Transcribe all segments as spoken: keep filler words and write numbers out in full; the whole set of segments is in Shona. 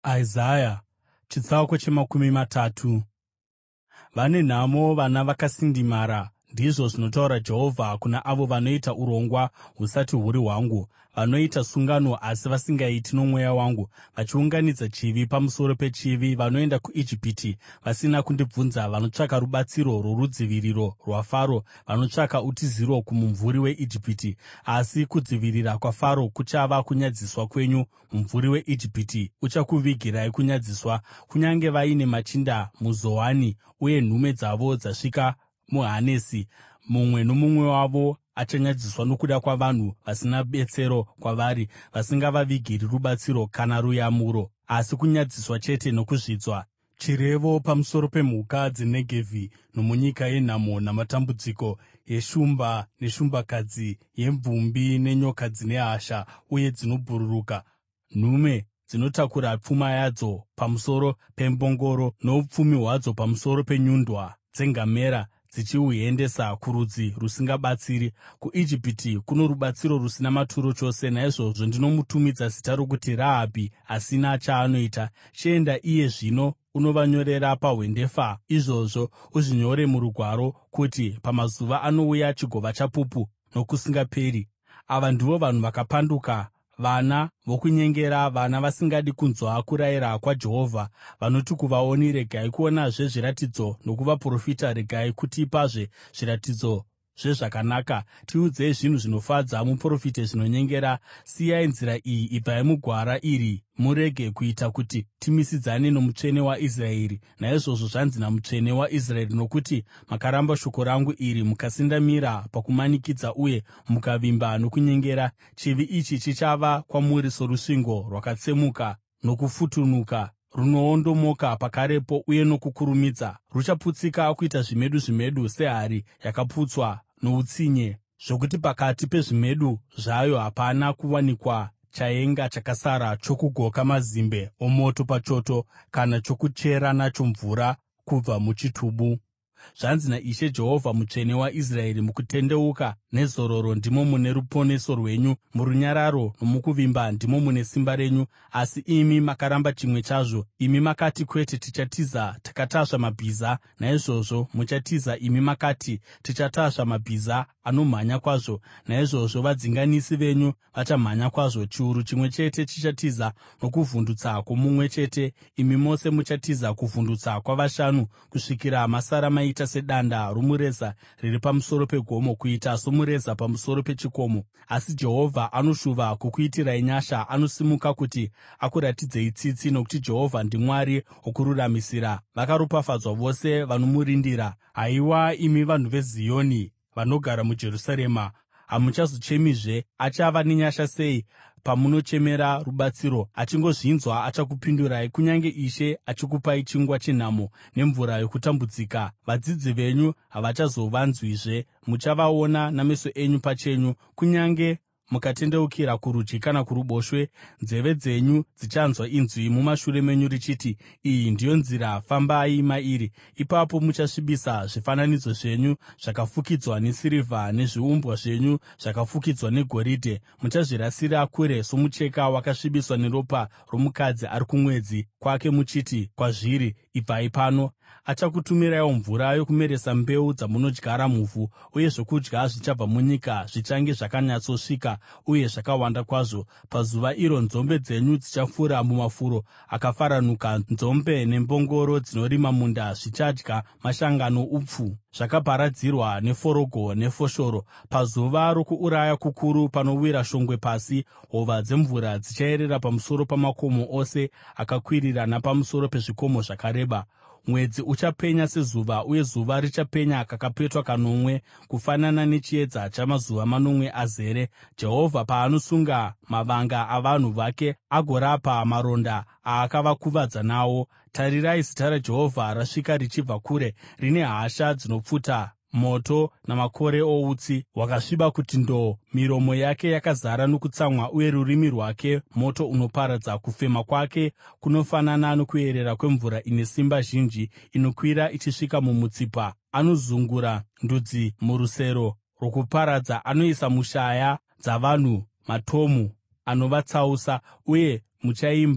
Isaya chitsauko chemakumi matatu. Vane nhamo vana vakasindimara, ndizvo zvinotaura Jehovha, kuna avo vanoita urongwa husati huri hwangu, vanoita sungano asi vasingaiti nomweya wangu, vachiunganidza chivi pamusoro pechivi, vanoenda kuIjipiti vasina kundibvunza, vanotsvaka rubatsiro rworudziviriro rwaFaro, vanotsvaka utiziro kumumvuri weIjipiti. Asi kudzivirira kwaFaro kuchava kunyadziswa kwenyu, mumvuri weIjipiti uchakuvigirai kunyadziswa. Kunyange vaine machinda muZoani uye nhume dzavo dzasvika muHanesi, mumwe nomumwe wavo achanyadziswa nokuda kwavanhu vasina betsero kwavari, vasingavavigiri rubatsiro kana ruyamuro, asi kunyadziswa chete nokuzvidzwa. Chirevo pamusoro pemhuka dzeNegevhi nomunyika yenhamo namatambudziko, yeshumba neshumbakadzi, yemvumbi nenyoka dzine hasha uye dzinobhururuka, nhume dzinotakura pfuma yadzo pamusoro pembongoro, noupfumi hwadzo pamusoro penyundwa dzengamera, dzichihuendesa kurudzi rusingabatsiri, kuIjipiti, kuno rubatsiro rusina maturo chose. Naizvozvo ndinomutumidza zita rokuti Rahabhi, asina chaanoita. Chienda iye zvino unovanyorera pahwendefa izvozvo, uzvinyore murugwaro, kuti pamazuva anouya chigova chapupu nokusingaperi. Ava ndivo vanhu vakapanduka, vana vokunyengera, vana vasingadi kunzwa kurayira kwaJehovha, vanoti kuvaoni, “Regai kuonazve zviratidzo,” nokuvaprofita, “Regai kutipazve zviratidzo zvezvakanaka. Tiudzei zvinhu zvinofadza, muprofite zvinonyengera. Siyai nzira iyi, ibvai mugwara iri, murege kuita kuti timisidzane noMutsvene waIsraeri.” Naizvozvo zvanzi naMutsvene waIsraeri: “Nokuti makaramba shoko rangu iri, mukasendamira pakumanikidza uye mukavimba nokunyengera, chivi ichi chichava kwamuri sorusvingo rwakatsemuka nokufutunuka, runoondomoka pakarepo uye nokukurumidza. Ruchaputsika kuita zvimedu zvimedu, sehari yakaputswa noutsinye, zvokuti pakati pezvimedu zvayo hapana kuwanikwa chaenga chakasara chokugoka mazimbe omoto pachoto, kana chokuchera nacho mvura kubva muchitubu.” Zvanzi naIshe Jehovha, Mutsvene waIsraeri: “Mukutendeuka nezororo ndimo mune ruponeso rwenyu, murunyararo nomukuvimba ndimo mune simba renyu. Asi imi makaramba chimwe chazvo. Imi makati, ‘Kwete, tichatiza takatasva mabhiza.’ Naizvozvo muchatiza. Imi makati, ‘Tichatasva mabhiza anomhanya kwazvo.’ Naizvozvo vadzinganisi venyu vachamhanya kwazvo. Chiuru chimwe chete chichatiza nokuvhundutsa kwomumwe chete. Imi mose muchatiza kuvhundutsa kwavashanu, kusvikira masara maita sedanda romureza riri pamusoro pegomo, kuita somureza pamusoro pechikomo. Asi Jehovha anoshuva kukuitirai nyasha, anosimuka kuti akuratidzei tsitsi, nokuti Jehovha ndiMwari wokururamisira. Vakaropafadzwa vose vanomurindira. Haiwa, imi vanhu veZioni, vanogara muJerusarema, hamuchazochemizve. Achava nenyasha sei pamunochemera rubatsiro! Achingozvinzwa achakupindurai, kunyange Ishe achikupai chingwa chenhamo nemvura yokutambudzika. Vadzidzi venyu havachazovanzwizve; muchavaona nameso enyu pachenyu. Kunyange mukatendeukira kurudyi kana kuruboshwe, nzeve dzenyu dzichanzwa inzwi mumashure menyu richiti, ‘Iyi ndiyo nzira, fambai mairi.’ Ipapo muchasvibisa zvifananidzo zvenyu zvakafukidzwa nesirivha, nezviumbwa zvenyu zvakafukidzwa negoridhe. Muchazvirasira kure somucheka wakasvibiswa neropa romukadzi ari kumwedzi kwake, muchiti kwazviri, ‘Ibvai pano.’ Achakutumirawo mvura yokumeresa mbeu dzamunodyara muvhu, uye zvokudya zvichabva munyika zvichange zvakanyatsosvika uye zvakawanda kwazvo. Pazuva iro nzombe dzenyu dzichafura mumafuro akafaranuka, nzombe nembongoro dzinorima munda zvichadya mashanga noupfu, zvakaparadzirwa neforogo nefoshoro. Pazuva rokuuraya kukuru, panowira shongwe pasi, hova dzemvura dzichayerera pamusoro pamakomo ose akakwirira napamusoro pezvikomo zvakareba. Mwedzi uchapenya sezuva, uye zuva richapenya kakapetwa kanomwe, kufanana nechiedza chamazuva manomwe azere. Jehovha paanosunga mavanga avanhu vake agorapa maronda aakavakuvadza nawo. Tarirai, zita raJehovha rasvika richibva kure, rine hasha dzinopfuta moto namakore outsi hwakasviba kuti ndo-o. Miromo yake yakazara nokutsamwa, uye rurimi rwake moto unoparadza. Kufema kwake kunofanana nokuyerera kwemvura ine simba zhinji, inokwira ichisvika mumutsipa. Anozungura ndudzi murusero rwokuparadza, anoisa mushaya dzavanhu matomu anovatsausa, uye muchaimba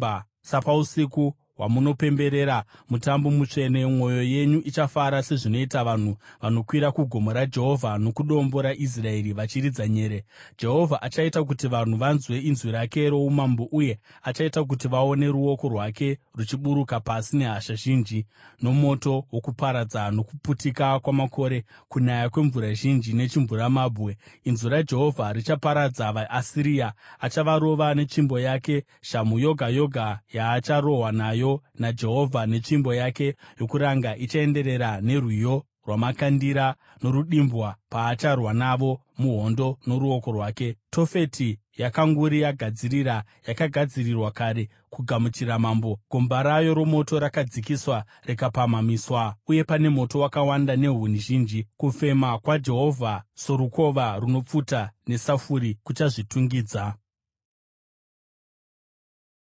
Sapausiku hwamunopemberera mutambo mutsvene, mwoyo yenyu ichafara sezvinoita vanhu vanokwira kugomo raJehovha nokuDombo raIsraeri vachiridza nyere. Jehovha achaita kuti vanhu vanzwe inzwi rake roumambo, uye achaita kuti vaone ruoko rwake ruchiburuka pasi nehasha zhinji, nomoto wokuparadza, nokuputika kwamakore, kunaya kwemvura zhinji nechimvuramabwe. Inzwi raJehovha richaparadza vaAsiria; achavarova netsvimbo yake, shamhu yoga yoga yaacharohwa nayo naJehovha. Netsvimbo yake yokuranga ichaenderera nerwiyo rwamakandira norudimbwa, paacharwa navo muhondo noruoko rwake. Tofeti yakanguri yagadzirira, yakagadzirirwa kare kugamuchira mambo. Gomba rayo romoto rakadzikiswa rikapamhamiswa, uye pane moto wakawanda nehuni zhinji. Kufema kwaJehovha sorukova runopfuta nesafuri kuchazvitungidza.